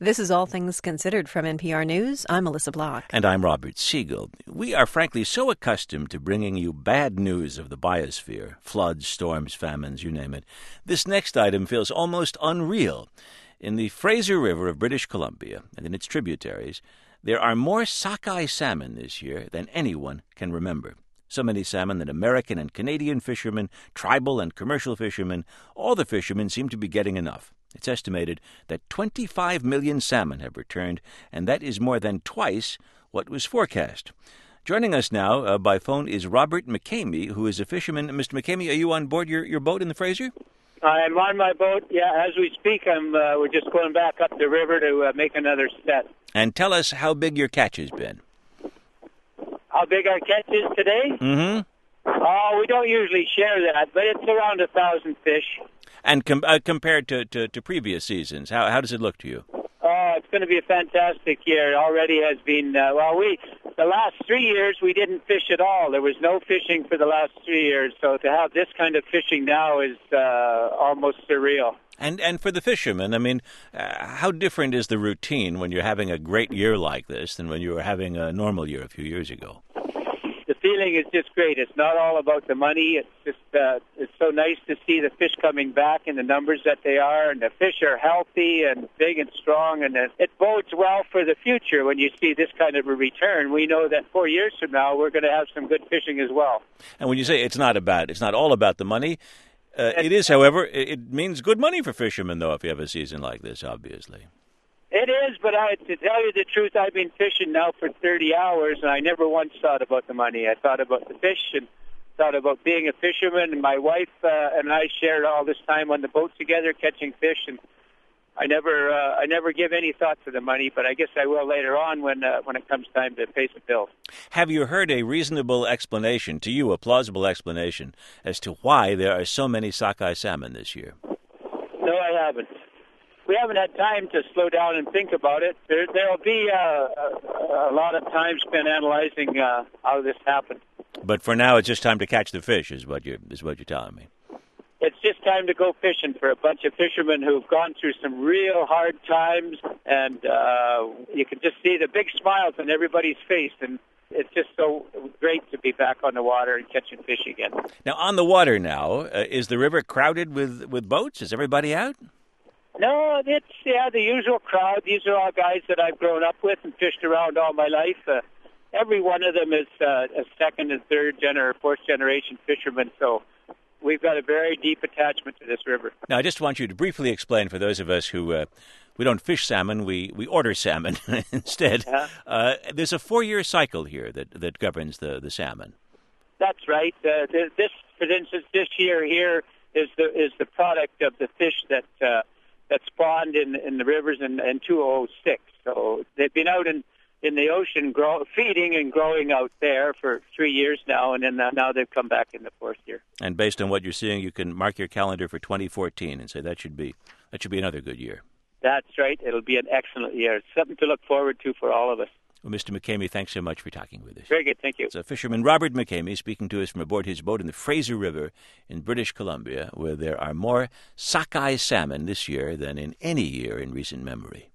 This is All Things Considered from NPR News. I'm Melissa Block. And I'm Robert Siegel. We are frankly so accustomed to bringing you bad news of the biosphere, floods, storms, famines, you name it. This next item feels almost unreal. In the Fraser River of British Columbia and in its tributaries, there are more sockeye salmon this year than anyone can remember. So many salmon that American and Canadian fishermen, tribal and commercial fishermen, all the fishermen seem to be getting enough. It's estimated that 25 million salmon have returned, and that is more than twice what was forecast. Joining us now by phone is Robert McCamey, who is a fisherman. Mr. McCamey, are you on board your boat in the Fraser? I'm on my boat. Yeah, as we speak, we're just going back up the river to make another set. And tell us how big your catch has been. How big our catch is today? Mm-hmm. Oh, we don't usually share that, but it's around 1,000 fish. And compared to previous seasons, how does it look to you? Oh, it's going to be a fantastic year. It already has been, the last 3 years we didn't fish at all. There was no fishing for the last 3 years. So to have this kind of fishing now is almost surreal. And for the fishermen, I mean, how different is the routine when you're having a great year like this than when you were having a normal year a few years ago? The feeling is just great. It's not all about the money. It's just it's so nice to see the fish coming back in the numbers that they are, and the fish are healthy and big and strong, and it bodes well for the future when you see this kind of a return. We know that 4 years from now we're going to have some good fishing as well. And when you say it's not all about the money, it is, however, it means good money for fishermen, though, if you have a season like this, obviously. It is, but to tell you the truth, I've been fishing now for 30 hours, and I never once thought about the money. I thought about the fish and thought about being a fisherman, and my wife and I shared all this time on the boat together catching fish, and I never give any thought to the money, but I guess I will later on when it comes time to pay some bills. Have you heard a reasonable explanation, to you, a plausible explanation, as to why there are so many sockeye salmon this year? No, I haven't. We haven't had time to slow down and think about it. There'll be a lot of time spent analyzing how this happened. But for now, it's just time to catch the fish, is what you're telling me. It's just time to go fishing for a bunch of fishermen who've gone through some real hard times, and you can just see the big smiles on everybody's face, and it's just so great to be back on the water and catching fish again. Now, on the water now, is the river crowded with boats? Is everybody out? No, it's the usual crowd. These are all guys that I've grown up with and fished around all my life. Every one of them is a second and third or fourth generation fisherman, so we've got a very deep attachment to this river. Now, I just want you to briefly explain for those of us who we don't fish salmon, we order salmon instead. There's a 4-year cycle here that governs the salmon. That's right. This, for instance, this year here is the product of the fish that spawned in the rivers in 2006. So they've been out in the ocean feeding and growing out there for 3 years now, and then now they've come back in the 4th year. And based on what you're seeing, you can mark your calendar for 2014 and say that should be another good year. That's right. It'll be an excellent year. It's something to look forward to for all of us. Well, Mr. McCamey, thanks so much for talking with us. Very good, thank you. It's fisherman Robert McCamey speaking to us from aboard his boat in the Fraser River in British Columbia, where there are more sockeye salmon this year than in any year in recent memory.